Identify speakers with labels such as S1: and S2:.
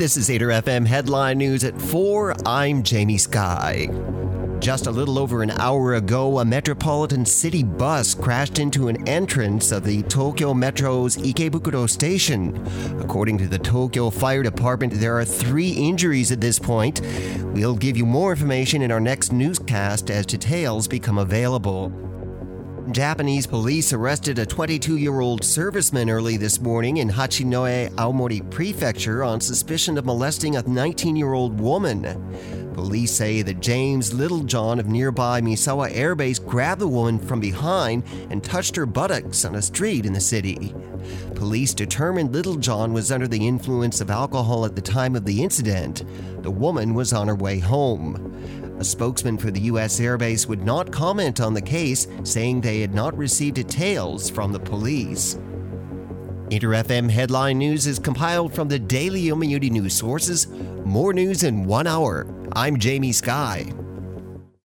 S1: This is 8er FM Headline News at 4. I'm Jamie Sky. Just a little over an hour ago, a Metropolitan City bus crashed into an entrance of the Tokyo Metro's Ikebukuro station. According to the Tokyo Fire Department, there are 3 injuries at this point. We'll give you more information in our next newscast as details become available. Japanese police arrested a 22-year-old serviceman early this morning in Hachinohe, Aomori Prefecture on suspicion of molesting a 19-year-old woman. Police say that James Littlejohn of nearby Misawa Air Base grabbed the woman from behind and touched her buttocks on a street in the city. Police determined Littlejohn was under the influence of alcohol at the time of the incident. The woman was on her way home. A spokesman for the U.S. Air Base would not comment on the case, saying they had not received details from the police. 8er FM Headline News is compiled from the Daily Yomiuri News sources. More news in 1 hour. I'm Jamie Sky.